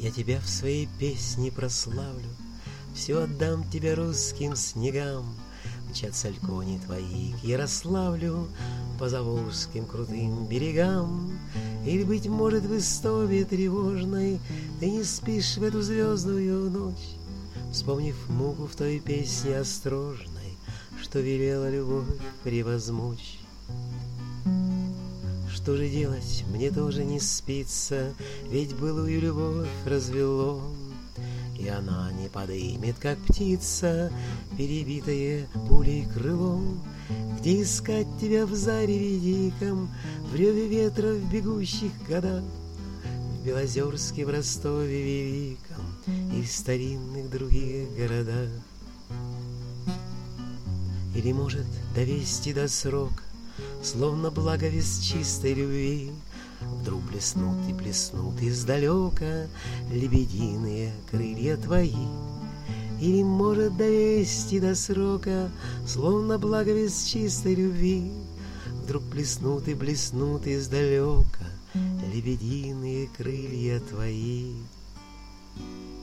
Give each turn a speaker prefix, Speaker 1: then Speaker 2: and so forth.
Speaker 1: Я тебя в своей песне прославлю, все отдам тебя русским снегам. Мчатся лькони твои к Ярославлю по заволжским крутым берегам. Или, быть может, в истове тревожной ты не спишь в эту звездную ночь, вспомнив муку в той песне осторожной, что велела любовь превозмочь. Что же делать, мне тоже не спится, ведь былую любовь развело, и она не подымет, как птица, перебитая пулей крылом. Где искать тебя в зареве диком, в реве ветра в бегущих годах, в Белозерске, в Ростове великом и в старинных других городах? Или, может, довести до срока, словно благовест чистой любви, вдруг блеснут и блеснут издалека лебединые крылья твои. Или, может, довести до срока, словно благовест чистой любви, вдруг блеснут и блеснут издалека лебединые крылья твои.